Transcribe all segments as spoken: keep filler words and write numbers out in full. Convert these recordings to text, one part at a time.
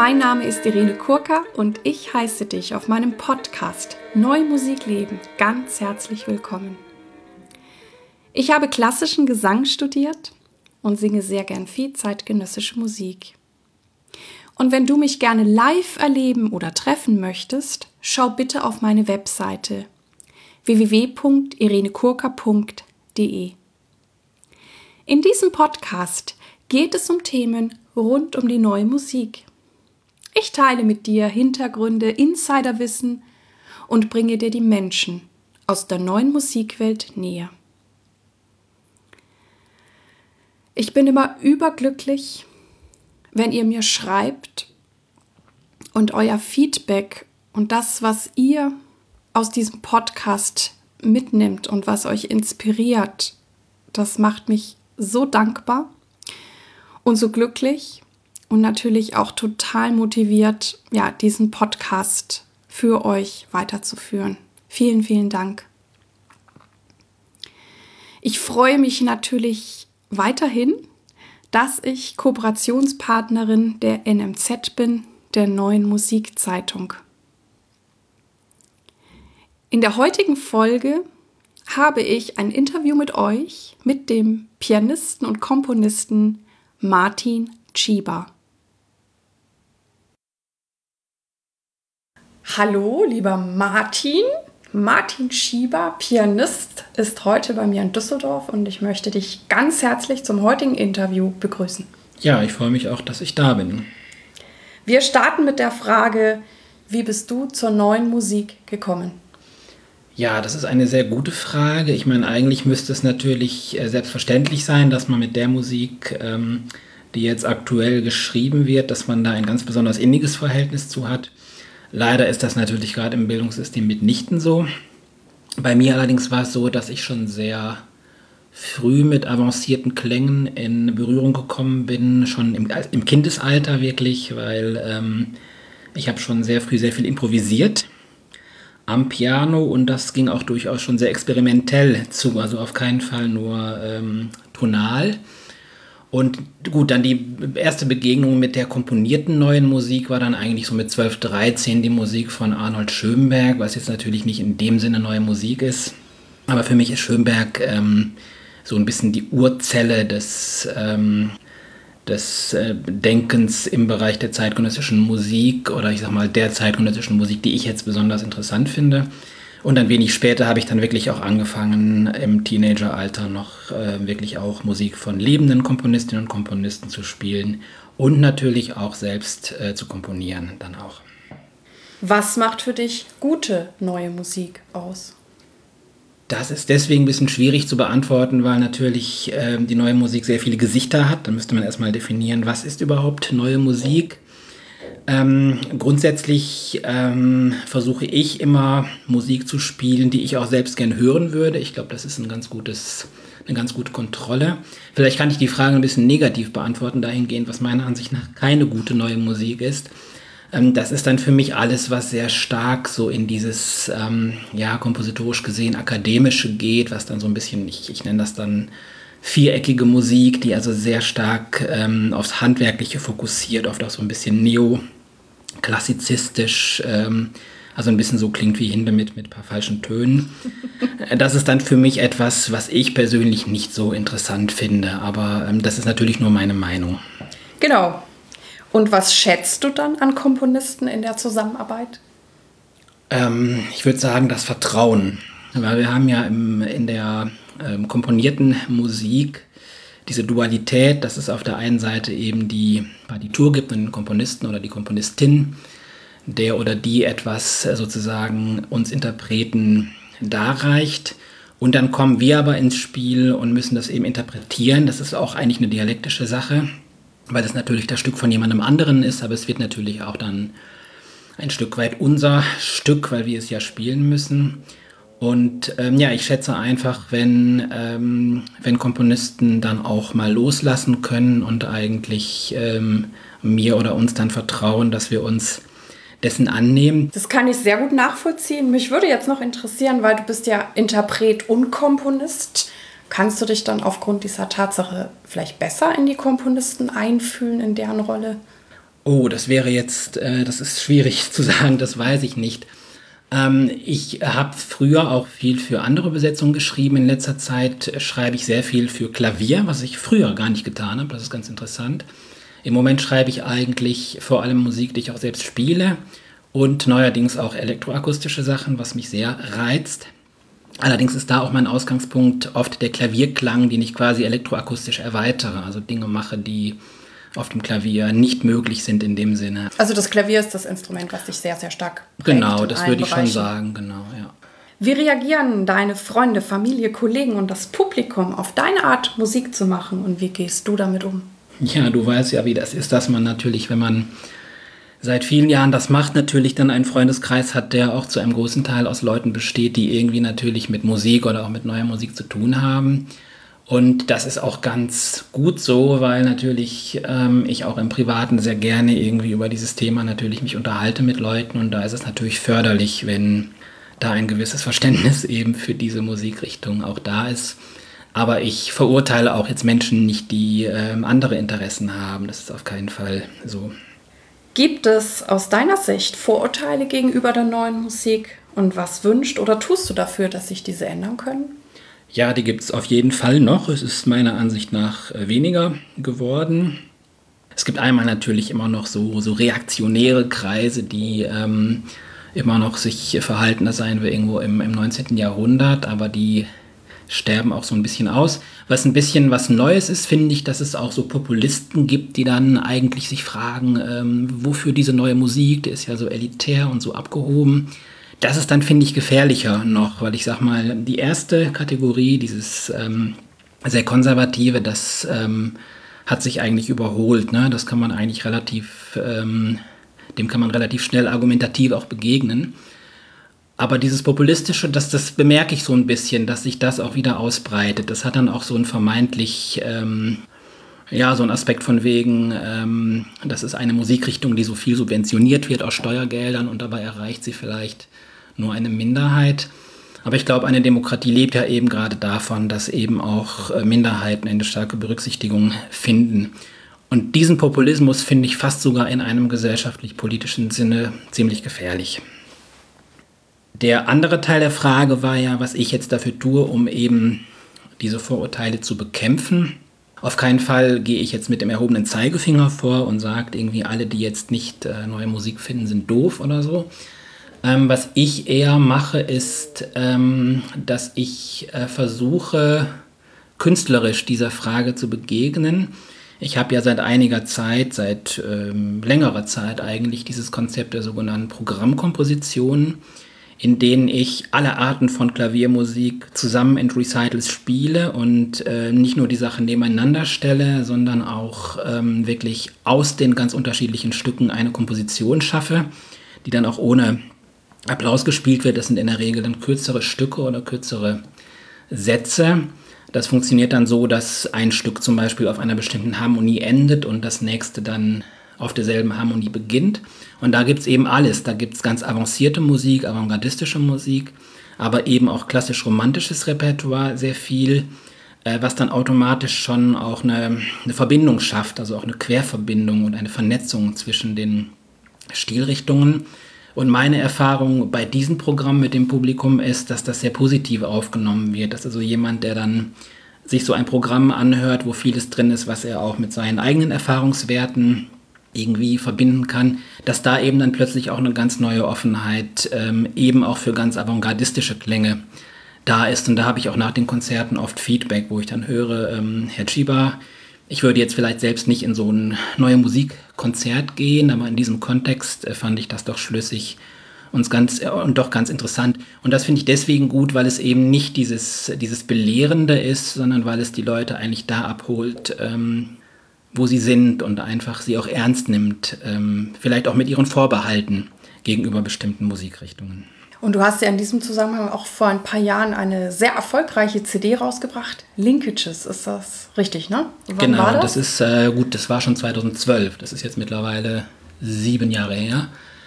Mein Name ist Irene Kurka und ich heiße dich auf meinem Podcast Neue Musik leben ganz herzlich willkommen. Ich habe klassischen Gesang studiert und singe sehr gern viel zeitgenössische Musik. Und wenn du mich gerne live erleben oder treffen möchtest, schau bitte auf meine Webseite w w w punkt irene kurka punkt d e. In diesem Podcast geht es um Themen rund um die neue Musik. Ich teile mit dir Hintergründe, Insiderwissen und bringe dir die Menschen aus der neuen Musikwelt näher. Ich bin immer überglücklich, wenn ihr mir schreibt und euer Feedback und das, was ihr aus diesem Podcast mitnimmt und was euch inspiriert, das macht mich so dankbar und so glücklich und natürlich auch total motiviert, ja, diesen Podcast für euch weiterzuführen. Vielen, vielen Dank. Ich freue mich natürlich weiterhin, dass ich Kooperationspartnerin der N M Z bin, der Neuen Musikzeitung. In der heutigen Folge habe ich ein Interview mit euch, mit dem Pianisten und Komponisten Martin Tschiba. Hallo, lieber Martin. Martin Tschiba, Pianist, ist heute bei mir in Düsseldorf und ich möchte dich ganz herzlich zum heutigen Interview begrüßen. Ja, ich freue mich auch, dass ich da bin. Wir starten mit der Frage, wie bist du zur neuen Musik gekommen? Ja, das ist eine sehr gute Frage. Ich meine, eigentlich müsste es natürlich äh, selbstverständlich sein, dass man mit der Musik, ähm, die jetzt aktuell geschrieben wird, dass man da ein ganz besonders inniges Verhältnis zu hat. Leider ist das natürlich gerade im Bildungssystem mitnichten so. Bei mir allerdings war es so, dass ich schon sehr früh mit avancierten Klängen in Berührung gekommen bin, schon im, im Kindesalter wirklich, weil ähm, ich habe schon sehr früh sehr viel improvisiert am Piano und das ging auch durchaus schon sehr experimentell zu, also auf keinen Fall nur ähm, tonal. Und gut, dann die erste Begegnung mit der komponierten neuen Musik war dann eigentlich so mit zwölf, dreizehn die Musik von Arnold Schönberg, was jetzt natürlich nicht in dem Sinne neue Musik ist. Aber für mich ist Schönberg ähm, so ein bisschen die Urzelle des, ähm, des äh, Denkens im Bereich der zeitgenössischen Musik oder ich sag mal der zeitgenössischen Musik, die ich jetzt besonders interessant finde. Und dann wenig später habe ich dann wirklich auch angefangen, im Teenageralter noch äh, wirklich auch Musik von lebenden Komponistinnen und Komponisten zu spielen und natürlich auch selbst äh, zu komponieren dann auch. Was macht für dich gute neue Musik aus? Das ist deswegen ein bisschen schwierig zu beantworten, weil natürlich äh, die neue Musik sehr viele Gesichter hat. Da müsste man erstmal definieren, was ist überhaupt neue Musik. Ähm, grundsätzlich ähm, versuche ich immer Musik zu spielen, die ich auch selbst gern hören würde. Ich glaube, das ist ein ganz gutes, eine ganz gute Kontrolle. Vielleicht kann ich die Frage ein bisschen negativ beantworten, dahingehend, was meiner Ansicht nach keine gute neue Musik ist. Ähm, das ist dann für mich alles, was sehr stark so in dieses, ähm, ja, kompositorisch gesehen akademische geht, was dann so ein bisschen, ich, ich nenne das dann viereckige Musik, die also sehr stark ähm, aufs Handwerkliche fokussiert, oft auch so ein bisschen neoklassizistisch, ähm, also ein bisschen so klingt wie Hindemith mit ein paar falschen Tönen. Das ist dann für mich etwas, was ich persönlich nicht so interessant finde, aber ähm, das ist natürlich nur meine Meinung. Genau. Und was schätzt du dann an Komponisten in der Zusammenarbeit? Ähm, ich würde sagen, das Vertrauen. Weil wir haben ja im, in der ähm, komponierten Musik diese Dualität, dass es auf der einen Seite eben die Partitur gibt und den Komponisten oder die Komponistin, der oder die etwas äh, sozusagen uns Interpreten darreicht. Und dann kommen wir aber ins Spiel und müssen das eben interpretieren. Das ist auch eigentlich eine dialektische Sache, weil das natürlich das Stück von jemandem anderen ist, aber es wird natürlich auch dann ein Stück weit unser Stück, weil wir es ja spielen müssen. Und ähm, ja, ich schätze einfach, wenn, ähm, wenn Komponisten dann auch mal loslassen können und eigentlich ähm, mir oder uns dann vertrauen, dass wir uns dessen annehmen. Das kann ich sehr gut nachvollziehen. Mich würde jetzt noch interessieren, weil du bist ja Interpret und Komponist. Kannst du dich dann aufgrund dieser Tatsache vielleicht besser in die Komponisten einfühlen, in deren Rolle? Oh, das wäre jetzt, äh, das ist schwierig zu sagen, das weiß ich nicht. Ähm, ich habe früher auch viel für andere Besetzungen geschrieben. In letzter Zeit schreibe ich sehr viel für Klavier, was ich früher gar nicht getan habe. Das ist ganz interessant. Im Moment schreibe ich eigentlich vor allem Musik, die ich auch selbst spiele und neuerdings auch elektroakustische Sachen, was mich sehr reizt. Allerdings ist da auch mein Ausgangspunkt oft der Klavierklang, den ich quasi elektroakustisch erweitere, also Dinge mache, die auf dem Klavier nicht möglich sind in dem Sinne. Also das Klavier ist das Instrument, was dich sehr, sehr stark prägt. Genau, das würde ich schon sagen, genau, ja. Wie reagieren deine Freunde, Familie, Kollegen und das Publikum auf deine Art, Musik zu machen und wie gehst du damit um? Ja, du weißt ja, wie das ist, dass man natürlich, wenn man seit vielen Jahren das macht, natürlich dann einen Freundeskreis hat, der auch zu einem großen Teil aus Leuten besteht, die irgendwie natürlich mit Musik oder auch mit neuer Musik zu tun haben. Und das ist auch ganz gut so, weil natürlich ähm, ich auch im Privaten sehr gerne irgendwie über dieses Thema natürlich mich unterhalte mit Leuten. Und da ist es natürlich förderlich, wenn da ein gewisses Verständnis eben für diese Musikrichtung auch da ist. Aber ich verurteile auch jetzt Menschen nicht, die ähm, andere Interessen haben. Das ist auf keinen Fall so. Gibt es aus deiner Sicht Vorurteile gegenüber der neuen Musik? Und was wünscht oder tust du dafür, dass sich diese ändern können? Ja, die gibt es auf jeden Fall noch. Es ist meiner Ansicht nach weniger geworden. Es gibt einmal natürlich immer noch so, so reaktionäre Kreise, die ähm, immer noch sich verhalten, als seien wir irgendwo im, im neunzehnten Jahrhundert, aber die sterben auch so ein bisschen aus. Was ein bisschen was Neues ist, finde ich, dass es auch so Populisten gibt, die dann eigentlich sich fragen, ähm, wofür diese neue Musik, die ist ja so elitär und so abgehoben. Das ist dann, finde ich, gefährlicher noch, weil ich sag mal, die erste Kategorie, dieses ähm, sehr konservative, das ähm, hat sich eigentlich überholt. Ne? Das kann man eigentlich relativ, ähm, dem kann man relativ schnell argumentativ auch begegnen. Aber dieses Populistische, das, das bemerke ich so ein bisschen, dass sich das auch wieder ausbreitet. Das hat dann auch so ein vermeintlich, ähm, ja, so ein Aspekt von wegen, ähm, das ist eine Musikrichtung, die so viel subventioniert wird aus Steuergeldern und dabei erreicht sie vielleicht nur eine Minderheit. Aber ich glaube, eine Demokratie lebt ja eben gerade davon, dass eben auch Minderheiten eine starke Berücksichtigung finden. Und diesen Populismus finde ich fast sogar in einem gesellschaftlich-politischen Sinne ziemlich gefährlich. Der andere Teil der Frage war ja, was ich jetzt dafür tue, um eben diese Vorurteile zu bekämpfen. Auf keinen Fall gehe ich jetzt mit dem erhobenen Zeigefinger vor und sage irgendwie, alle, die jetzt nicht äh, neue Musik finden, sind doof oder so. Ähm, was ich eher mache, ist, ähm, dass ich äh, versuche, künstlerisch dieser Frage zu begegnen. Ich habe ja seit einiger Zeit, seit ähm, längerer Zeit eigentlich dieses Konzept der sogenannten Programmkompositionen, in denen ich alle Arten von Klaviermusik zusammen in Recitals spiele und äh, nicht nur die Sachen nebeneinander stelle, sondern auch ähm, wirklich aus den ganz unterschiedlichen Stücken eine Komposition schaffe, die dann auch ohne Applaus gespielt wird. Das sind in der Regel dann kürzere Stücke oder kürzere Sätze. Das funktioniert dann so, dass ein Stück zum Beispiel auf einer bestimmten Harmonie endet und das nächste dann auf derselben Harmonie beginnt. Und da gibt es eben alles. Da gibt es ganz avancierte Musik, avantgardistische Musik, aber eben auch klassisch-romantisches Repertoire, sehr viel, äh, was dann automatisch schon auch eine, eine Verbindung schafft, also auch eine Querverbindung und eine Vernetzung zwischen den Stilrichtungen. Und meine Erfahrung bei diesem Programm mit dem Publikum ist, dass das sehr positiv aufgenommen wird. Dass also jemand, der dann sich so ein Programm anhört, wo vieles drin ist, was er auch mit seinen eigenen Erfahrungswerten irgendwie verbinden kann, dass da eben dann plötzlich auch eine ganz neue Offenheit ähm, eben auch für ganz avantgardistische Klänge da ist. Und da habe ich auch nach den Konzerten oft Feedback, wo ich dann höre, ähm, Herr Chiba, ich würde jetzt vielleicht selbst nicht in so ein neue Musikkonzert gehen, aber in diesem Kontext äh, fand ich das doch schlüssig und, ganz, äh, und doch ganz interessant. Und das finde ich deswegen gut, weil es eben nicht dieses, dieses Belehrende ist, sondern weil es die Leute eigentlich da abholt, ähm, wo sie sind und einfach sie auch ernst nimmt, ähm, vielleicht auch mit ihren Vorbehalten gegenüber bestimmten Musikrichtungen. Und du hast ja in diesem Zusammenhang auch vor ein paar Jahren eine sehr erfolgreiche C D rausgebracht. Linkages, ist das richtig, ne? Wann genau, war das? das ist äh, gut, das war schon zweitausendzwölf. Das ist jetzt mittlerweile sieben Jahre her.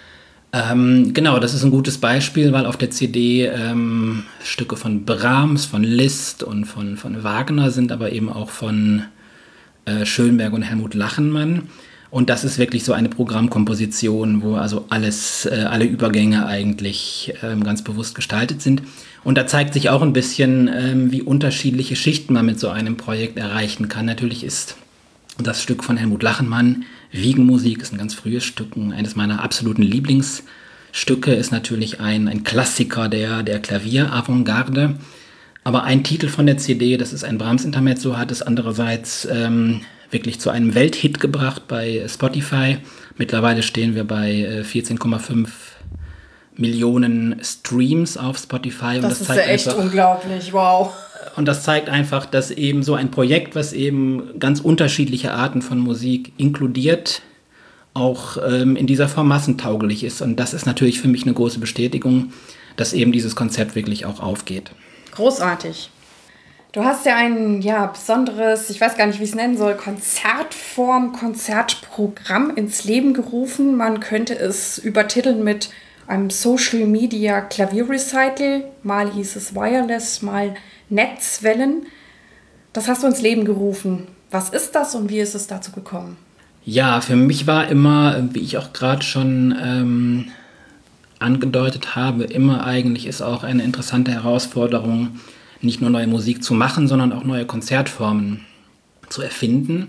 Ähm, genau, das ist ein gutes Beispiel, weil auf der C D ähm, Stücke von Brahms, von Liszt und von, von Wagner sind, aber eben auch von äh, Schönberg und Helmut Lachenmann. Und das ist wirklich so eine Programmkomposition, wo also alles, äh, alle Übergänge eigentlich ähm, ganz bewusst gestaltet sind. Und da zeigt sich auch ein bisschen, ähm, wie unterschiedliche Schichten man mit so einem Projekt erreichen kann. Natürlich ist das Stück von Helmut Lachenmann, Wiegenmusik, ist ein ganz frühes Stück, eines meiner absoluten Lieblingsstücke, ist natürlich ein, ein Klassiker der, der Klavier-Avantgarde. Aber ein Titel von der C D, das ist ein Brahms-Intermezzo, hat es andererseits ähm, wirklich zu einem Welthit gebracht bei Spotify. Mittlerweile stehen wir bei äh, vierzehn Komma fünf Millionen Streams auf Spotify. Und das, das ist ja echt einfach, unglaublich, wow. Und das zeigt einfach, dass eben so ein Projekt, was eben ganz unterschiedliche Arten von Musik inkludiert, auch ähm, in dieser Form massentauglich ist. Und das ist natürlich für mich eine große Bestätigung, dass eben dieses Konzept wirklich auch aufgeht. Großartig. Du hast ja ein ja, besonderes, ich weiß gar nicht, wie ich es nennen soll, Konzertform, Konzertprogramm ins Leben gerufen. Man könnte es übertiteln mit einem Social Media Klavierrecital. Mal hieß es Wireless, mal Netzwellen. Das hast du ins Leben gerufen. Was ist das und wie ist es dazu gekommen? Ja, für mich war immer, wie ich auch gerade schon ähm, angedeutet habe, immer eigentlich ist auch eine interessante Herausforderung, nicht nur neue Musik zu machen, sondern auch neue Konzertformen zu erfinden.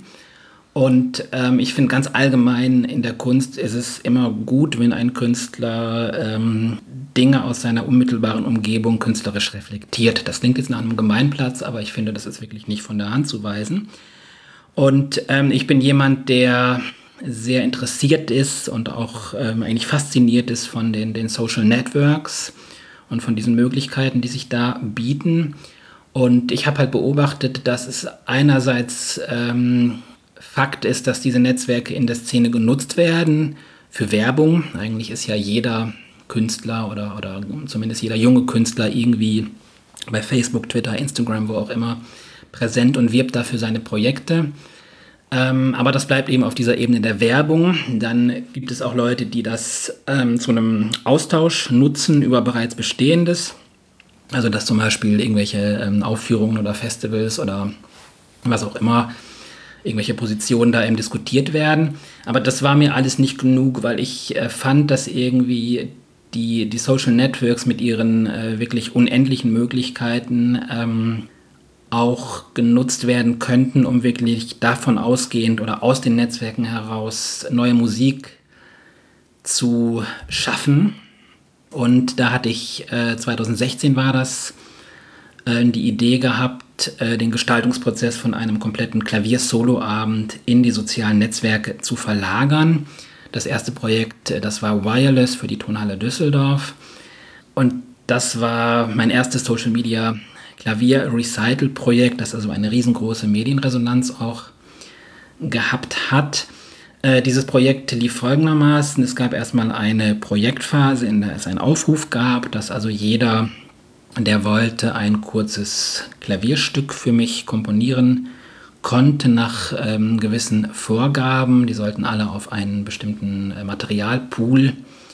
Und ähm, ich finde ganz allgemein in der Kunst ist es immer gut, wenn ein Künstler ähm, Dinge aus seiner unmittelbaren Umgebung künstlerisch reflektiert. Das klingt jetzt nach einem Gemeinplatz, aber ich finde, das ist wirklich nicht von der Hand zu weisen. Und ähm, ich bin jemand, der sehr interessiert ist und auch ähm, eigentlich fasziniert ist von den, den Social Networks und von diesen Möglichkeiten, die sich da bieten. Und ich habe halt beobachtet, dass es einerseits ähm, Fakt ist, dass diese Netzwerke in der Szene genutzt werden für Werbung. Eigentlich ist ja jeder Künstler oder, oder zumindest jeder junge Künstler irgendwie bei Facebook, Twitter, Instagram, wo auch immer präsent und wirbt dafür seine Projekte. Ähm, aber das bleibt eben auf dieser Ebene der Werbung. Dann gibt es auch Leute, die das ähm, zu einem Austausch nutzen über bereits Bestehendes. Also dass zum Beispiel irgendwelche ähm, Aufführungen oder Festivals oder was auch immer, irgendwelche Positionen da eben diskutiert werden. Aber das war mir alles nicht genug, weil ich äh, fand, dass irgendwie die, die Social Networks mit ihren äh, wirklich unendlichen Möglichkeiten ähm, auch genutzt werden könnten, um wirklich davon ausgehend oder aus den Netzwerken heraus neue Musik zu schaffen. Und da hatte ich, äh, zwanzig sechzehn war das, äh, die Idee gehabt, äh, den Gestaltungsprozess von einem kompletten Klavier-Solo-Abend in die sozialen Netzwerke zu verlagern. Das erste Projekt, äh, das war Wireless für die Tonhalle Düsseldorf. Und das war mein erstes Social-Media Klavier-Recital-Projekt, das also eine riesengroße Medienresonanz auch gehabt hat. Äh, dieses Projekt lief folgendermaßen: Es gab erstmal eine Projektphase, in der es einen Aufruf gab, dass also jeder, der wollte, ein kurzes Klavierstück für mich komponieren konnte nach ähm, gewissen Vorgaben. Die sollten alle auf einen bestimmten äh, Materialpool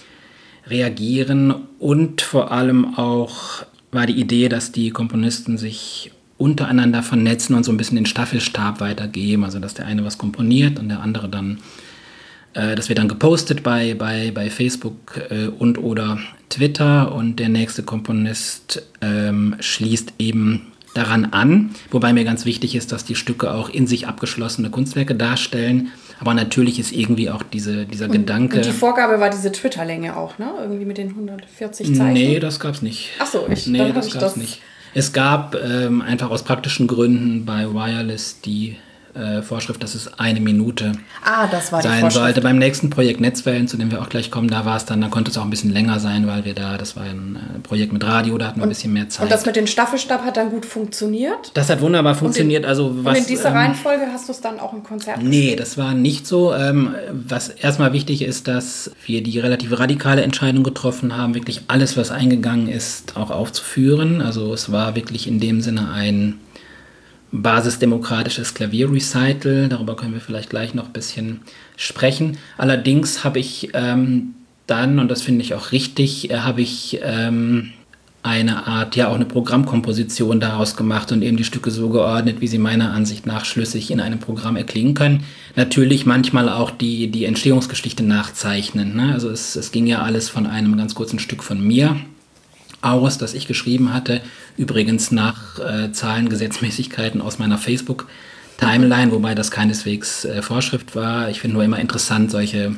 reagieren und vor allem auch war die Idee, dass die Komponisten sich untereinander vernetzen und so ein bisschen den Staffelstab weitergeben. Also dass der eine was komponiert und der andere dann, äh, das wird dann gepostet bei, bei, bei Facebook äh, und oder Twitter und der nächste Komponist ähm, schließt eben daran an. Wobei mir ganz wichtig ist, dass die Stücke auch in sich abgeschlossene Kunstwerke darstellen. Aber natürlich ist irgendwie auch diese, dieser und, Gedanke... Und die Vorgabe war diese Twitter-Länge auch, ne? Irgendwie mit den hundertvierzig Zeichen? Nee, das gab's nicht. Ach so, ich, nee, dann das ich gab's das nicht. Es gab ähm, einfach aus praktischen Gründen bei Wireless die äh, Vorschrift, dass es eine Minute ah, das war die sein Vorschrift. sollte. Beim nächsten Projekt Netzwellen, zu dem wir auch gleich kommen, da war es dann, da konnte es auch ein bisschen länger sein, weil wir da, das war ein äh, Projekt mit Radio, da hatten wir und, ein bisschen mehr Zeit. Und das mit dem Staffelstab hat dann gut funktioniert? Das hat wunderbar funktioniert. Und in, also was, und in dieser ähm, Reihenfolge hast du es dann auch im Konzert Nee, gespielt? Das war nicht so. Ähm, was erstmal wichtig ist, dass wir die relativ radikale Entscheidung getroffen haben, wirklich alles, was eingegangen ist, auch aufzuführen. Also es war wirklich in dem Sinne ein basisdemokratisches Klavierrecital. Darüber können wir vielleicht gleich noch ein bisschen sprechen. Allerdings habe ich ähm, dann, und das finde ich auch richtig, äh, habe ich ähm, eine Art, ja auch eine Programmkomposition daraus gemacht und eben die Stücke so geordnet, wie sie meiner Ansicht nach schlüssig in einem Programm erklingen können. Natürlich manchmal auch die, die Entstehungsgeschichte nachzeichnen. Ne? Also es, es ging ja alles von einem ganz kurzen Stück von mir aus, das ich geschrieben hatte. Übrigens nach äh, Zahlengesetzmäßigkeiten aus meiner Facebook-Timeline, wobei das keineswegs äh, Vorschrift war. Ich finde nur immer interessant, solche,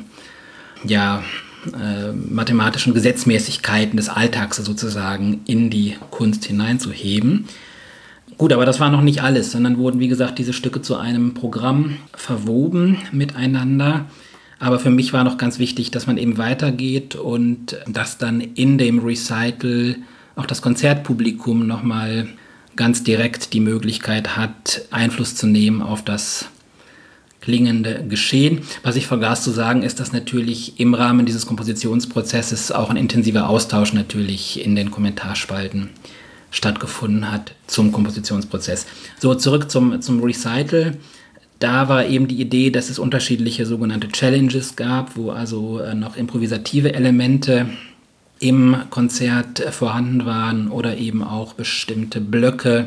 ja, Äh, mathematischen Gesetzmäßigkeiten des Alltags sozusagen in die Kunst hineinzuheben. Gut, aber das war noch nicht alles, sondern wurden, wie gesagt, diese Stücke zu einem Programm verwoben miteinander. Aber für mich war noch ganz wichtig, dass man eben weitergeht und dass dann in dem Recital auch das Konzertpublikum nochmal ganz direkt die Möglichkeit hat, Einfluss zu nehmen auf das klingende Geschehen. Was ich vergaß zu sagen, ist, dass natürlich im Rahmen dieses Kompositionsprozesses auch ein intensiver Austausch natürlich in den Kommentarspalten stattgefunden hat zum Kompositionsprozess. So, zurück zum, zum Recital. Da war eben die Idee, dass es unterschiedliche sogenannte Challenges gab, wo also äh, noch improvisative Elemente im Konzert äh, vorhanden waren oder eben auch bestimmte Blöcke,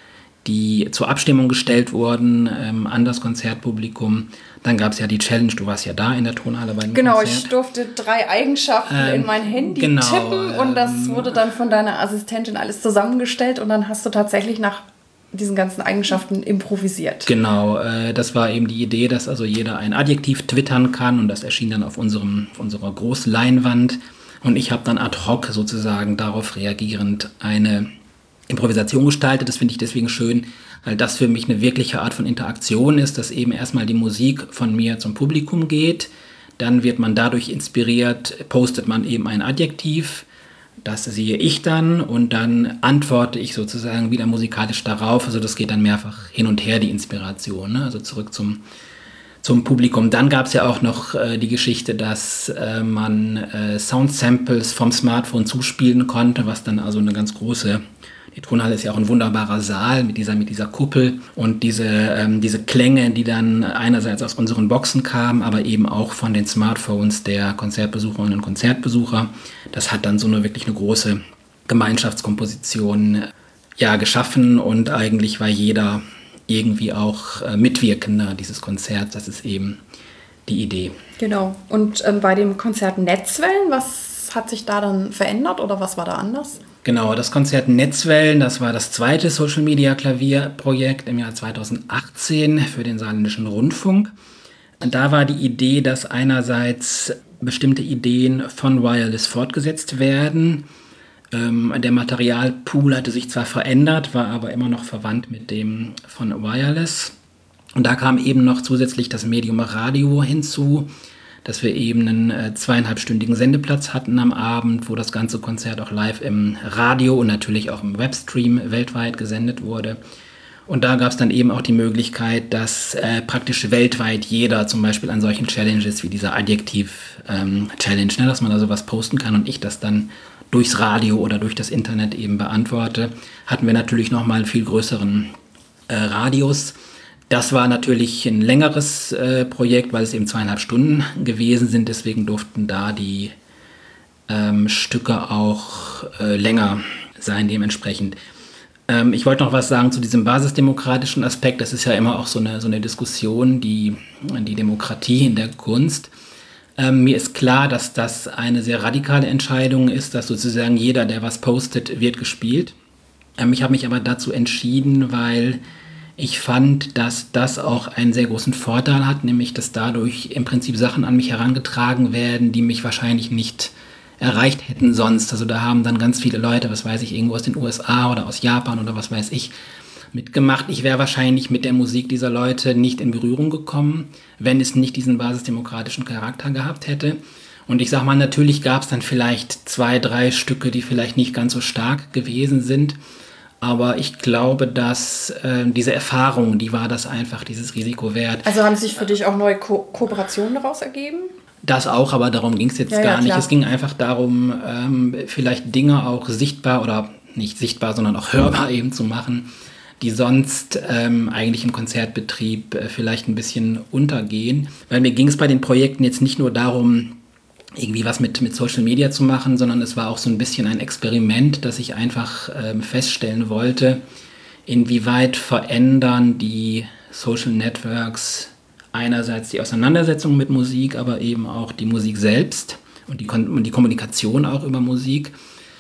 die zur Abstimmung gestellt wurden ähm, an das Konzertpublikum. Dann gab es ja die Challenge, du warst ja da in der Tonhalle bei dem Genau, Konzert. ich durfte drei Eigenschaften ähm, in mein Handy genau, tippen und das ähm, wurde dann von deiner Assistentin alles zusammengestellt und dann hast du tatsächlich nach diesen ganzen Eigenschaften improvisiert. Genau, äh, das war eben die Idee, dass also jeder ein Adjektiv twittern kann und das erschien dann auf, unserem, auf unserer Großleinwand und ich habe dann ad hoc sozusagen darauf reagierend eine Improvisation gestaltet. Das finde ich deswegen schön, weil das für mich eine wirkliche Art von Interaktion ist, dass eben erstmal die Musik von mir zum Publikum geht, dann wird man dadurch inspiriert, postet man eben ein Adjektiv, das sehe ich dann und dann antworte ich sozusagen wieder musikalisch darauf, also das geht dann mehrfach hin und her, die Inspiration, ne? Also zurück zum, zum Publikum. Dann gab es ja auch noch äh, die Geschichte, dass äh, man äh, Sound-Samples vom Smartphone zuspielen konnte, was dann also eine ganz große Die Tonhalle ist ja auch ein wunderbarer Saal mit dieser, mit dieser Kuppel und diese, ähm, diese Klänge, die dann einerseits aus unseren Boxen kamen, aber eben auch von den Smartphones der Konzertbesucherinnen und Konzertbesucher. Das hat dann so eine wirklich eine große Gemeinschaftskomposition ja, geschaffen und eigentlich war jeder irgendwie auch äh, Mitwirkender dieses Konzerts. Das ist eben die Idee. Genau. Und ähm, bei dem Konzert Netzwellen, was hat sich da dann verändert oder was war da anders? Genau, das Konzert Netzwellen, das war das zweite Social-Media-Klavierprojekt im Jahr zweitausendachtzehn für den Saarländischen Rundfunk. Da war die Idee, dass einerseits bestimmte Ideen von Wireless fortgesetzt werden. Ähm, der Materialpool hatte sich zwar verändert, war aber immer noch verwandt mit dem von Wireless. Und da kam eben noch zusätzlich das Medium Radio hinzu, dass wir eben einen äh, zweieinhalbstündigen Sendeplatz hatten am Abend, wo das ganze Konzert auch live im Radio und natürlich auch im Webstream weltweit gesendet wurde. Und da gab es dann eben auch die Möglichkeit, dass äh, praktisch weltweit jeder zum Beispiel an solchen Challenges wie dieser Adjektiv-Challenge, ähm, ne, dass man da sowas posten kann und ich das dann durchs Radio oder durch das Internet eben beantworte, hatten wir natürlich nochmal einen viel größeren äh, Radius. Das war natürlich ein längeres äh, Projekt, weil es eben zweieinhalb Stunden gewesen sind. Deswegen durften da die ähm, Stücke auch äh, länger sein dementsprechend. Ähm, ich wollte noch was sagen zu diesem basisdemokratischen Aspekt. Das ist ja immer auch so eine, so eine Diskussion, die, die Demokratie in der Kunst. Ähm, mir ist klar, dass das eine sehr radikale Entscheidung ist, dass sozusagen jeder, der was postet, wird gespielt. Ähm, ich habe mich aber dazu entschieden, weil ich fand, dass das auch einen sehr großen Vorteil hat, nämlich dass dadurch im Prinzip Sachen an mich herangetragen werden, die mich wahrscheinlich nicht erreicht hätten sonst. Also da haben dann ganz viele Leute, was weiß ich, irgendwo aus den U S A oder aus Japan oder was weiß ich, mitgemacht. Ich wäre wahrscheinlich mit der Musik dieser Leute nicht in Berührung gekommen, wenn es nicht diesen basisdemokratischen Charakter gehabt hätte. Und ich sag mal, natürlich gab es dann vielleicht zwei, drei Stücke, die vielleicht nicht ganz so stark gewesen sind. Aber ich glaube, dass äh, diese Erfahrung, die war das einfach, dieses Risiko wert. Also haben sich für dich auch neue Ko- Kooperationen daraus ergeben? Das auch, aber darum ging es jetzt ja, gar ja, nicht. klar. Es ging einfach darum, ähm, vielleicht Dinge auch sichtbar oder nicht sichtbar, sondern auch hörbar eben zu machen, die sonst ähm, eigentlich im Konzertbetrieb äh, vielleicht ein bisschen untergehen. Weil mir ging es bei den Projekten jetzt nicht nur darum, irgendwie was mit, mit Social Media zu machen, sondern es war auch so ein bisschen ein Experiment, dass ich einfach ähm, feststellen wollte, inwieweit verändern die Social Networks einerseits die Auseinandersetzung mit Musik, aber eben auch die Musik selbst und die, Kon- und die Kommunikation auch über Musik.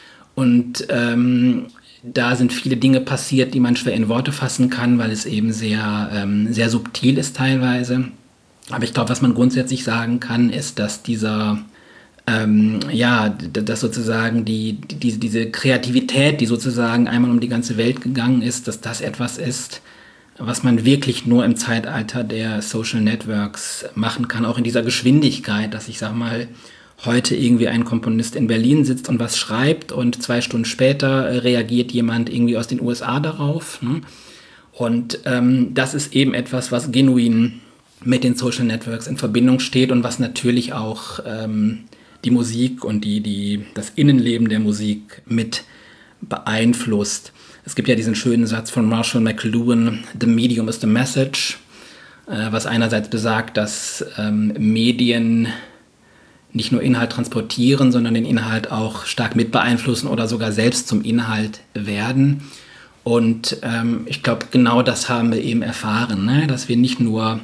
Und ähm, da sind viele Dinge passiert, die man schwer in Worte fassen kann, weil es eben sehr, ähm, sehr subtil ist teilweise. Aber ich glaube, was man grundsätzlich sagen kann, ist, dass dieser, ähm, ja, dass sozusagen die, die, diese Kreativität, die sozusagen einmal um die ganze Welt gegangen ist, dass das etwas ist, was man wirklich nur im Zeitalter der Social Networks machen kann, auch in dieser Geschwindigkeit, dass ich sag mal, heute irgendwie ein Komponist in Berlin sitzt und was schreibt und zwei Stunden später äh, reagiert jemand irgendwie aus den U S A darauf. Ne? Und ähm, das ist eben etwas, was genuin mit den Social Networks in Verbindung steht und was natürlich auch ähm, die Musik und die, die, das Innenleben der Musik mit beeinflusst. Es gibt ja diesen schönen Satz von Marshall McLuhan, "The medium is the message", äh, was einerseits besagt, dass ähm, Medien nicht nur Inhalt transportieren, sondern den Inhalt auch stark mit beeinflussen oder sogar selbst zum Inhalt werden. Und ähm, ich glaube, genau das haben wir eben erfahren, ne? Dass wir nicht nur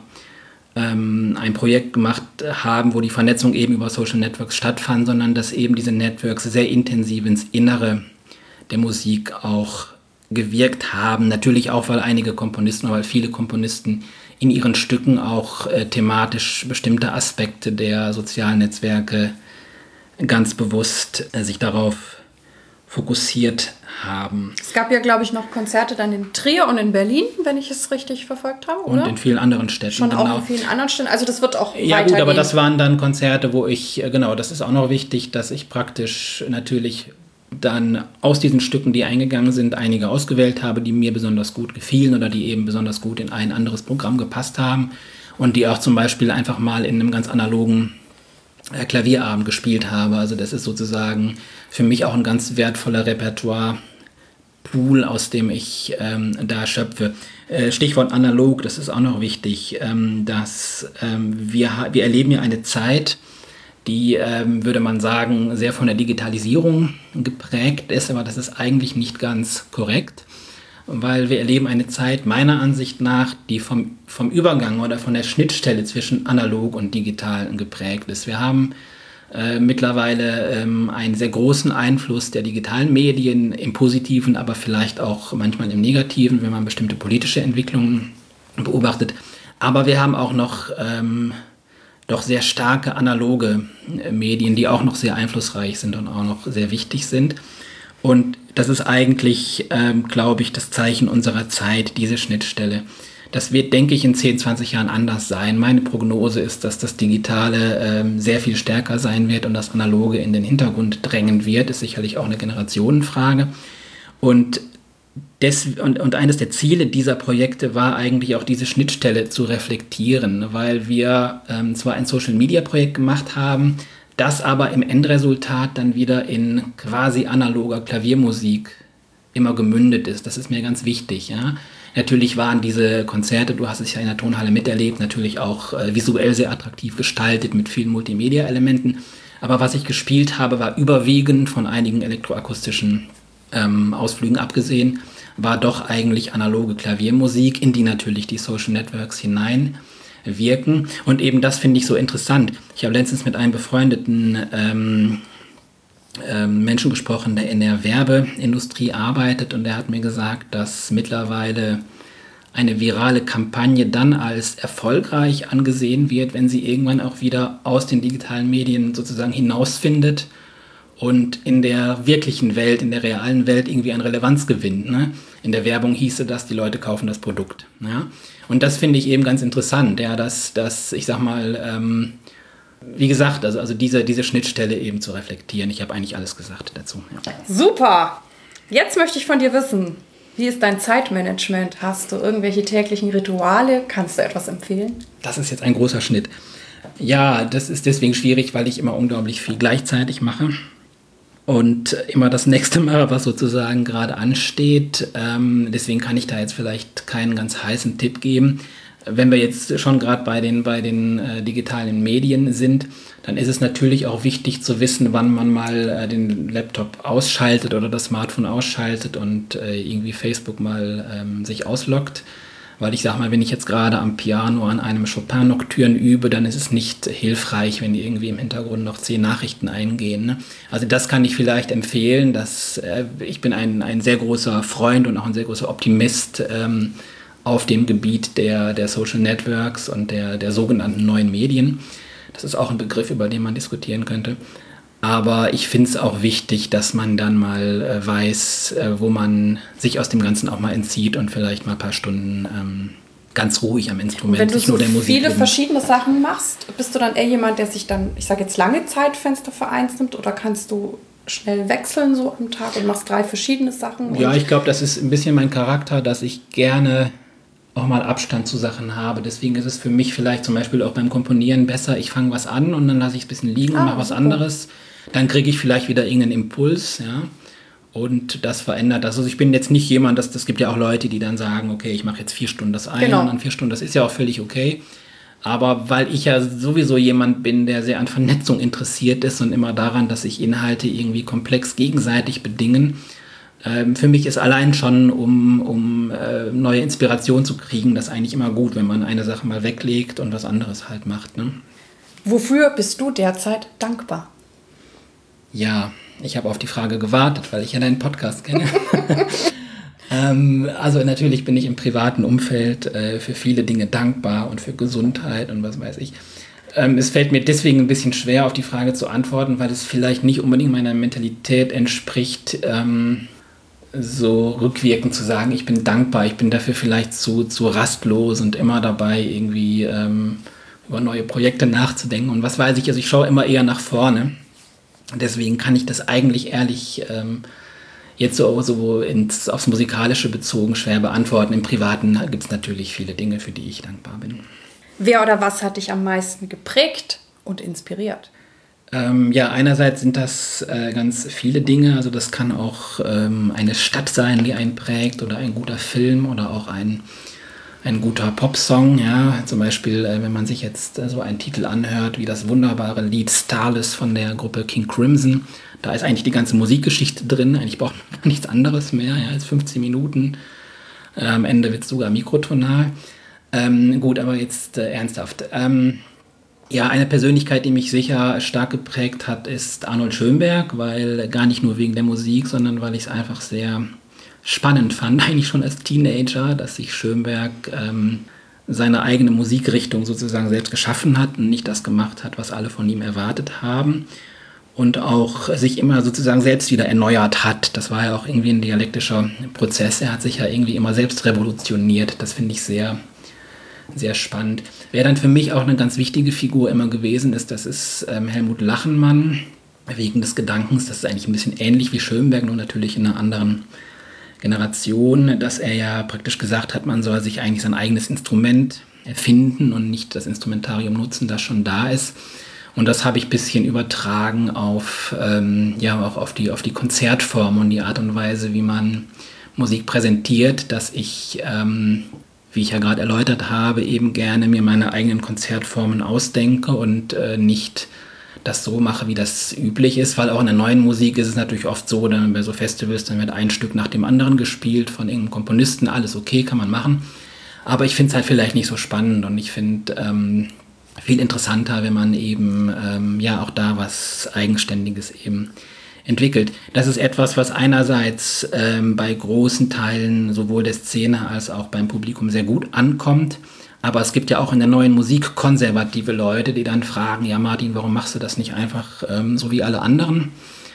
ähm, ein Projekt gemacht haben, wo die Vernetzung eben über Social Networks stattfand, sondern dass eben diese Networks sehr intensiv ins Innere der Musik auch gewirkt haben. Natürlich auch, weil einige Komponisten, weil viele Komponisten in ihren Stücken auch äh, thematisch bestimmte Aspekte der sozialen Netzwerke ganz bewusst äh, sich darauf fokussiert haben. Es gab ja, glaube ich, noch Konzerte dann in Trier und in Berlin, wenn ich es richtig verfolgt habe, oder? Und in vielen anderen Städten. Schon genau. auch in vielen anderen Städten. Also das wird auch Ja weitergehen. gut, aber das waren dann Konzerte, wo ich, genau, das ist auch noch wichtig, dass ich praktisch natürlich dann aus diesen Stücken, die eingegangen sind, einige ausgewählt habe, die mir besonders gut gefielen oder die eben besonders gut in ein anderes Programm gepasst haben und die auch zum Beispiel einfach mal in einem ganz analogen äh, Klavierabend gespielt habe. Also das ist sozusagen für mich auch ein ganz wertvoller Repertoire-Pool, aus dem ich ähm, da schöpfe. Äh, Stichwort analog, das ist auch noch wichtig, ähm, dass ähm, wir, wir erleben ja eine Zeit, die, ähm, würde man sagen, sehr von der Digitalisierung geprägt ist, aber das ist eigentlich nicht ganz korrekt, weil wir erleben eine Zeit meiner Ansicht nach, die vom, vom Übergang oder von der Schnittstelle zwischen analog und digital geprägt ist. Wir haben äh, mittlerweile ähm, einen sehr großen Einfluss der digitalen Medien im Positiven, aber vielleicht auch manchmal im Negativen, wenn man bestimmte politische Entwicklungen beobachtet. Aber wir haben auch noch ähm, doch sehr starke analoge Medien, die auch noch sehr einflussreich sind und auch noch sehr wichtig sind. Und das ist eigentlich, ähm, glaube ich, das Zeichen unserer Zeit, diese Schnittstelle. Das wird, denke ich, in zehn, zwanzig Jahren anders sein. Meine Prognose ist, dass das Digitale ähm, sehr viel stärker sein wird und das Analoge in den Hintergrund drängen wird. Ist sicherlich auch eine Generationenfrage. Und Des, und, und eines der Ziele dieser Projekte war eigentlich auch diese Schnittstelle zu reflektieren, weil wir ähm, zwar ein Social-Media-Projekt gemacht haben, das aber im Endresultat dann wieder in quasi analoger Klaviermusik immer gemündet ist. Das ist mir ganz wichtig. Ja? Natürlich waren diese Konzerte, du hast es ja in der Tonhalle miterlebt, natürlich auch äh, visuell sehr attraktiv gestaltet mit vielen Multimedia-Elementen. Aber was ich gespielt habe, war überwiegend von einigen elektroakustischen ähm, Ausflügen abgesehen, war doch eigentlich analoge Klaviermusik, in die natürlich die Social Networks hineinwirken. Und eben das finde ich so interessant. Ich habe letztens mit einem befreundeten ähm, ähm, Menschen gesprochen, der in der Werbeindustrie arbeitet, und der hat mir gesagt, dass mittlerweile eine virale Kampagne dann als erfolgreich angesehen wird, wenn sie irgendwann auch wieder aus den digitalen Medien sozusagen hinausfindet und in der wirklichen Welt, in der realen Welt irgendwie an Relevanz gewinnt. Ne? In der Werbung hieße das, die Leute kaufen das Produkt. Ja? Und das finde ich eben ganz interessant, ja, dass, dass ich sag mal, ähm, wie gesagt, also, also diese, diese Schnittstelle eben zu reflektieren. Ich habe eigentlich alles gesagt dazu. Ja. Super! Jetzt möchte ich von dir wissen, wie ist dein Zeitmanagement? Hast du irgendwelche täglichen Rituale? Kannst du etwas empfehlen? Das ist jetzt ein großer Schnitt. Ja, das ist deswegen schwierig, weil ich immer unglaublich viel gleichzeitig mache. Und immer das nächste Mal, was sozusagen gerade ansteht. Ähm, deswegen kann ich da jetzt vielleicht keinen ganz heißen Tipp geben. wenn wir jetzt schon gerade bei den, bei den äh, digitalen Medien sind, dann ist es natürlich auch wichtig zu wissen, wann man mal äh, den Laptop ausschaltet oder das Smartphone ausschaltet und äh, irgendwie Facebook mal ähm, sich ausloggt. Weil ich sag mal, wenn ich jetzt gerade am Piano an einem Chopin-Nocturne übe, dann ist es nicht hilfreich, wenn irgendwie im Hintergrund noch zehn Nachrichten eingehen. Ne? Also das kann ich vielleicht empfehlen, dass äh, ich bin ein, ein sehr großer Freund und auch ein sehr großer Optimist ähm, auf dem Gebiet der, der Social Networks und der, der sogenannten neuen Medien. Das ist auch ein Begriff, über den man diskutieren könnte. Aber ich finde es auch wichtig, dass man dann mal äh, weiß, äh, wo man sich aus dem Ganzen auch mal entzieht und vielleicht mal ein paar Stunden ähm, ganz ruhig am Instrument wenn du sich nur so der Musik viele widmet. verschiedene Sachen machst, bist du dann eher jemand, der sich dann, ich sage jetzt lange Zeitfenster für eins nimmt, oder kannst du schnell wechseln so am Tag und machst drei verschiedene Sachen? Ja, ich glaube, das ist ein bisschen mein Charakter, dass ich gerne auch mal Abstand zu Sachen habe. Deswegen ist es für mich vielleicht zum Beispiel auch beim Komponieren besser, ich fange was an und dann lasse ich es ein bisschen liegen und Ah, mache was super. anderes. Dann kriege ich vielleicht wieder irgendeinen Impuls, ja. Und das verändert das. Also ich bin jetzt nicht jemand, das, das gibt ja auch Leute, die dann sagen, okay, ich mache jetzt vier Stunden das eine Genau. und dann vier Stunden, das ist ja auch völlig okay. Aber weil ich ja sowieso jemand bin, der sehr an Vernetzung interessiert ist und immer daran, dass sich Inhalte irgendwie komplex gegenseitig bedingen, ähm, für mich ist allein schon, um, um äh, neue Inspiration zu kriegen, das eigentlich immer gut, wenn man eine Sache mal weglegt und was anderes halt macht. Ne? Wofür bist du derzeit dankbar? Ja, ich habe auf die Frage gewartet, weil ich ja deinen Podcast kenne. ähm, also natürlich bin ich im privaten Umfeld äh, für viele Dinge dankbar und für Gesundheit und was weiß ich. Ähm, es fällt mir deswegen ein bisschen schwer, auf die Frage zu antworten, weil es vielleicht nicht unbedingt meiner Mentalität entspricht, ähm, so rückwirkend zu sagen, ich bin dankbar, ich bin dafür vielleicht zu, zu rastlos und immer dabei, irgendwie ähm, über neue Projekte nachzudenken und was weiß ich. Also ich schaue immer eher nach vorne. Deswegen kann ich das eigentlich ehrlich ähm, jetzt so, so ins, aufs Musikalische bezogen schwer beantworten. Im Privaten gibt es natürlich viele Dinge, für die ich dankbar bin. Wer oder was hat dich am meisten geprägt und inspiriert? Ähm, ja, einerseits sind das äh, ganz viele Dinge. Also das kann auch ähm, eine Stadt sein, die einen prägt, oder ein guter Film oder auch ein Ein guter Popsong, ja, zum Beispiel, äh, wenn man sich jetzt äh, so einen Titel anhört, wie das wunderbare Lied Starless von der Gruppe King Crimson, da ist eigentlich die ganze Musikgeschichte drin, eigentlich braucht man nichts anderes mehr, ja, als fünfzehn Minuten, äh, am Ende wird es sogar mikrotonal. Ähm, gut, aber jetzt äh, ernsthaft. Ähm, ja, eine Persönlichkeit, die mich sicher stark geprägt hat, ist Arnold Schönberg, weil gar nicht nur wegen der Musik, sondern weil ich es einfach sehr spannend fand, eigentlich schon als Teenager, dass sich Schönberg ähm, seine eigene Musikrichtung sozusagen selbst geschaffen hat und nicht das gemacht hat, was alle von ihm erwartet haben, und auch sich immer sozusagen selbst wieder erneuert hat. Das war ja auch irgendwie ein dialektischer Prozess. Er hat sich ja irgendwie immer selbst revolutioniert. Das finde ich sehr, sehr spannend. Wer dann für mich auch eine ganz wichtige Figur immer gewesen ist, das ist ähm, Helmut Lachenmann, wegen des Gedankens. Das ist eigentlich ein bisschen ähnlich wie Schönberg, nur natürlich in einer anderen Generation, dass er ja praktisch gesagt hat, man soll sich eigentlich sein eigenes Instrument erfinden und nicht das Instrumentarium nutzen, das schon da ist. Und das habe ich ein bisschen übertragen auf, ähm, ja, auch auf die, auf die Konzertform und die Art und Weise, wie man Musik präsentiert, dass ich, ähm, wie ich ja gerade erläutert habe, eben gerne mir meine eigenen Konzertformen ausdenke und äh, nicht das so mache, wie das üblich ist, weil auch in der neuen Musik ist es natürlich oft so, dann bei so Festivals, dann wird ein Stück nach dem anderen gespielt von irgendeinem Komponisten, alles okay, kann man machen, aber ich finde es halt vielleicht nicht so spannend und ich finde ähm, viel interessanter, wenn man eben ähm, ja auch da was Eigenständiges eben entwickelt. Das ist etwas, was einerseits ähm, bei großen Teilen sowohl der Szene als auch beim Publikum sehr gut ankommt. Aber es gibt ja auch in der neuen Musik konservative Leute, die dann fragen, ja Martin, warum machst du das nicht einfach ähm, so wie alle anderen?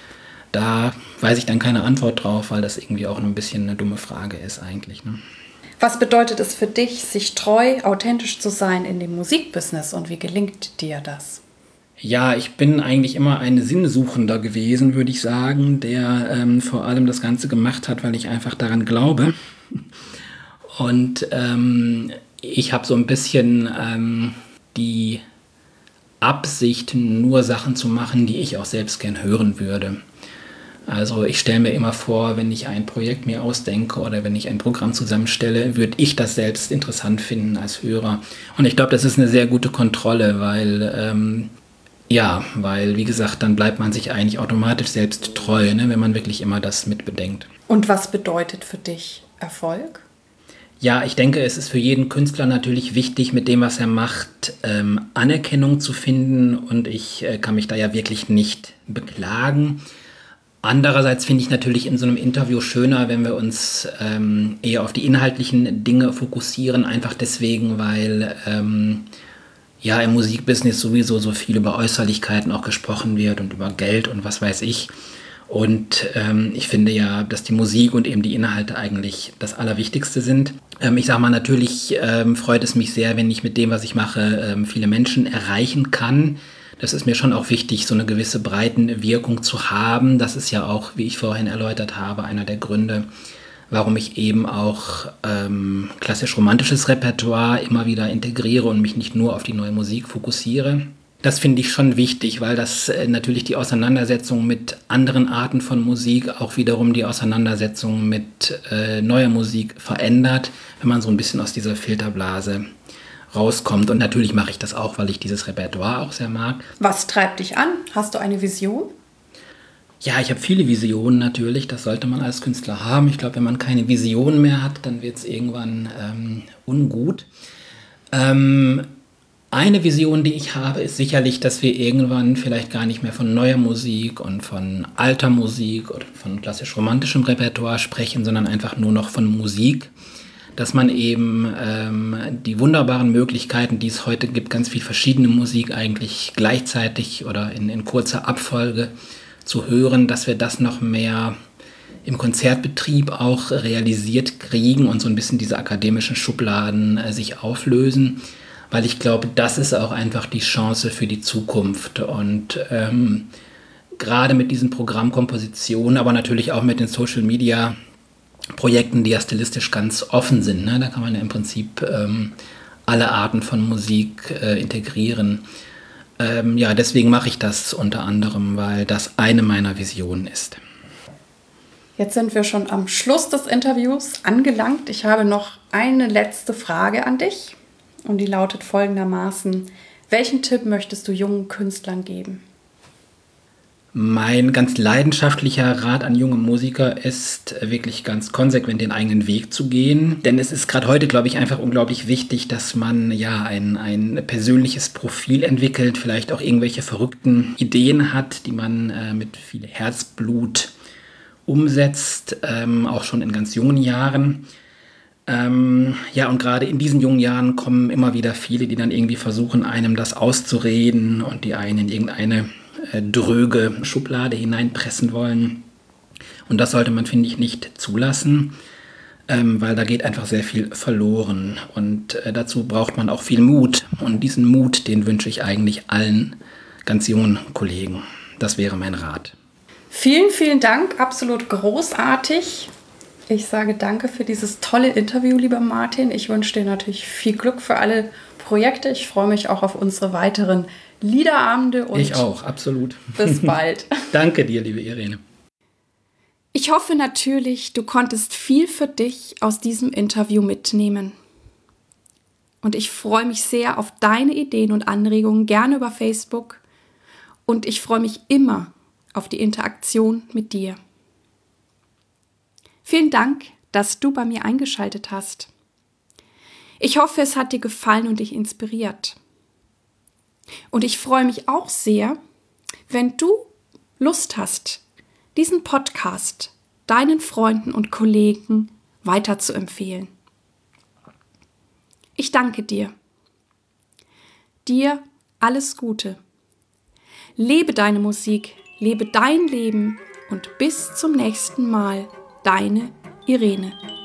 Da weiß ich dann keine Antwort drauf, weil das irgendwie auch ein bisschen eine dumme Frage ist eigentlich. Ne? Was bedeutet es für dich, sich treu, authentisch zu sein in dem Musikbusiness, und wie gelingt dir das? Ja, ich bin eigentlich immer ein Sinnsuchender gewesen, würde ich sagen, der ähm, vor allem das Ganze gemacht hat, weil ich einfach daran glaube. Und ähm, ich habe so ein bisschen ähm, die Absicht, nur Sachen zu machen, die ich auch selbst gern hören würde. Also ich stelle mir immer vor, wenn ich ein Projekt mir ausdenke oder wenn ich ein Programm zusammenstelle, würde ich das selbst interessant finden als Hörer. Und ich glaube, das ist eine sehr gute Kontrolle, weil, ähm, ja, weil, wie gesagt, dann bleibt man sich eigentlich automatisch selbst treu, ne, wenn man wirklich immer das mitbedenkt. Und was bedeutet für dich Erfolg? Ja, ich denke, es ist für jeden Künstler natürlich wichtig, mit dem, was er macht, ähm, Anerkennung zu finden. Und ich äh, kann mich da ja wirklich nicht beklagen. Andererseits finde ich natürlich in so einem Interview schöner, wenn wir uns ähm, eher auf die inhaltlichen Dinge fokussieren. Einfach deswegen, weil ähm, ja im Musikbusiness sowieso so viel über Äußerlichkeiten auch gesprochen wird und über Geld und was weiß ich. Und ähm, ich finde ja, dass die Musik und eben die Inhalte eigentlich das Allerwichtigste sind. Ähm, ich sage mal, natürlich ähm, freut es mich sehr, wenn ich mit dem, was ich mache, ähm, viele Menschen erreichen kann. Das ist mir schon auch wichtig, so eine gewisse Breitenwirkung zu haben. Das ist ja auch, wie ich vorhin erläutert habe, einer der Gründe, warum ich eben auch ähm, klassisch-romantisches Repertoire immer wieder integriere und mich nicht nur auf die neue Musik fokussiere. Das finde ich schon wichtig, weil das äh, natürlich die Auseinandersetzung mit anderen Arten von Musik auch wiederum die Auseinandersetzung mit äh, neuer Musik verändert, wenn man so ein bisschen aus dieser Filterblase rauskommt. Und natürlich mache ich das auch, weil ich dieses Repertoire auch sehr mag. Was treibt dich an? Hast du eine Vision? Ja, ich habe viele Visionen natürlich, das sollte man als Künstler haben. Ich glaube, wenn man keine Vision mehr hat, dann wird es irgendwann ähm, ungut. Ähm, Eine Vision, die ich habe, ist sicherlich, dass wir irgendwann vielleicht gar nicht mehr von neuer Musik und von alter Musik oder von klassisch-romantischem Repertoire sprechen, sondern einfach nur noch von Musik. Dass man eben ähm, die wunderbaren Möglichkeiten, die es heute gibt, ganz viel verschiedene Musik eigentlich gleichzeitig oder in, in kurzer Abfolge zu hören, dass wir das noch mehr im Konzertbetrieb auch realisiert kriegen und so ein bisschen diese akademischen Schubladen äh, sich auflösen. Weil ich glaube, das ist auch einfach die Chance für die Zukunft. Und ähm, gerade mit diesen Programmkompositionen, aber natürlich auch mit den Social-Media-Projekten, die ja stilistisch ganz offen sind. Ne? Da kann man ja im Prinzip ähm, alle Arten von Musik äh, integrieren. Ähm, ja, deswegen mache ich das unter anderem, weil das eine meiner Visionen ist. Jetzt sind wir schon am Schluss des Interviews angelangt. Ich habe noch eine letzte Frage an dich. Und die lautet folgendermaßen: Welchen Tipp möchtest du jungen Künstlern geben? Mein ganz leidenschaftlicher Rat an junge Musiker ist, wirklich ganz konsequent den eigenen Weg zu gehen. Denn es ist gerade heute, glaube ich, einfach unglaublich wichtig, dass man ja ein, ein persönliches Profil entwickelt, vielleicht auch irgendwelche verrückten Ideen hat, die man äh, mit viel Herzblut umsetzt, ähm, auch schon in ganz jungen Jahren. Ähm, ja, und gerade in diesen jungen Jahren kommen immer wieder viele, die dann irgendwie versuchen, einem das auszureden und die einen in irgendeine äh, dröge Schublade hineinpressen wollen. Und das sollte man, finde ich, nicht zulassen, ähm, weil da geht einfach sehr viel verloren. Und äh, dazu braucht man auch viel Mut. Und diesen Mut, den wünsche ich eigentlich allen ganz jungen Kollegen. Das wäre mein Rat. Vielen, vielen Dank. Absolut großartig. Ich sage danke für dieses tolle Interview, lieber Martin. Ich wünsche dir natürlich viel Glück für alle Projekte. Ich freue mich auch auf unsere weiteren Liederabende. Und ich auch, absolut. Bis bald. Danke dir, liebe Irene. Ich hoffe natürlich, du konntest viel für dich aus diesem Interview mitnehmen. Und ich freue mich sehr auf deine Ideen und Anregungen, gerne über Facebook. Und ich freue mich immer auf die Interaktion mit dir. Vielen Dank, dass du bei mir eingeschaltet hast. Ich hoffe, es hat dir gefallen und dich inspiriert. Und ich freue mich auch sehr, wenn du Lust hast, diesen Podcast deinen Freunden und Kollegen weiterzuempfehlen. Ich danke dir. Dir alles Gute. Lebe deine Musik, lebe dein Leben und bis zum nächsten Mal. Deine Irene.